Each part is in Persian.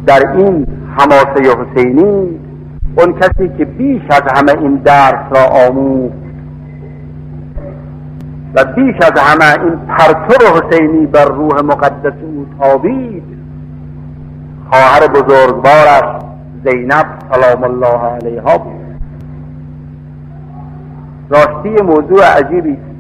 در این حماسه حسینی اون کسی که بیش از همه این درس را آموخت و بیش از همه این پرتو حسینی بر روح مقدس او تابید خواهر بزرگوارش زینب سلام الله علیها بود. راستی موضوع عجیبی است.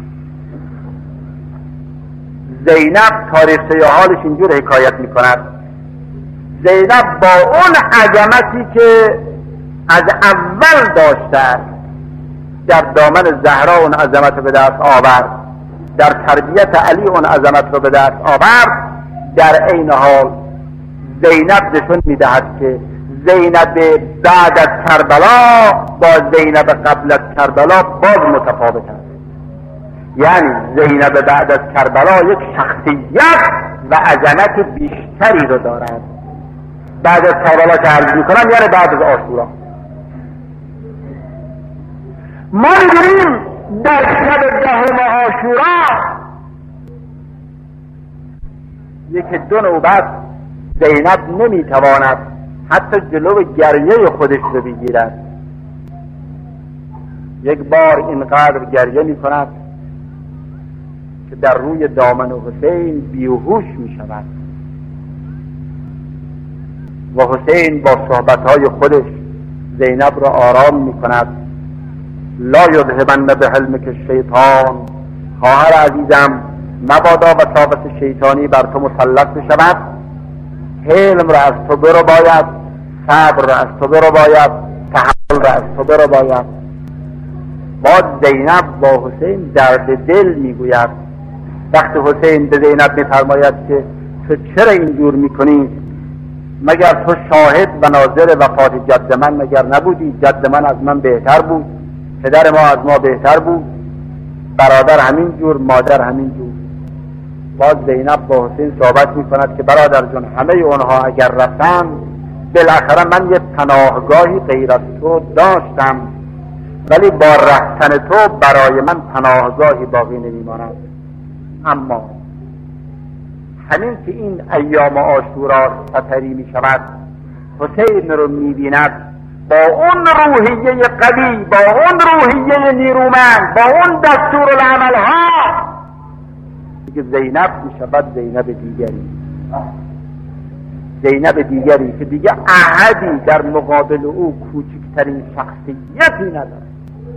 زینب تاریخچه حالش اینجور حکایت میکند: زینب با اون عظمتی که از اول داشته در دامن زهرا اون عظمت به دست آورد، در تربیت علی اون عظمت رو به دست آورد، در عین حال زینب نشون میدهد که زینب بعد از کربلا با زینب قبل از کربلا باز متفاوت است. یعنی زینب بعد از کربلا یک شخصیت و عظمت بیشتری رو دارد. بعد از کربلا که عرض میکنم یعنی بعد از عاشورا. ما می‌بینیم در شب 10 عاشورا یک دو نوبت زینب نمیتواند حتی جلو گریه خودش رو بگیرد. یک بار اینقدر گریه میکند که در روی دامن حسین بیهوش میشود و حسین با صحبتهای خودش زینب را آرام میکند. لا یذهبن بحلمک الشیطان، خواهر عزیزم مبادا وساوس شیطانی بر تو مسلط بشود. حلم را از تو برو باید، صبر را از تو برو باید، تحمل را از تو برو باید. باز زینب با حسین درد دل میگوید. وقتی حسین به زینب میفرماید که تو چرا اینجور میکنی؟ مگر تو شاهد و ناظر وفات جد من مگر نبودی؟ جد من از من بهتر بود، پدر ما از ما بهتر بود، برادر همین جور، مادر همین جور. باز زینب با حسین صحبت میکند که برادر جان همه اونها اگر رفتن بالاخره من یه پناهگاهی غیر از تو داشتم، ولی با رفتن تو برای من پناهگاهی باقی نمیماند. اما همین که این ایام عاشورا سپری میشود، حسین رو میبیند با اون روحیه قوی، با اون روحیه نیرومند، با اون دستور العمل ها که زینب میشود زینب دیگری، زینب دیگری که دیگه احدی در مقابل او کوچکترین شخصیتی نداره.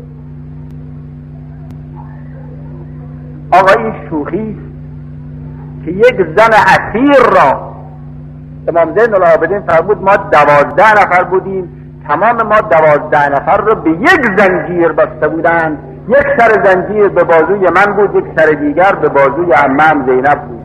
آقا این شوخی که یک زن اسیر را امام زین العابدین فرمود ما 12 نفر بودیم، تمام ما 12 نفر رو به یک زنجیر بسته بودند. یک سر زنجیر به بازوی من بود، یک سر دیگر به بازوی عمم زینب بود.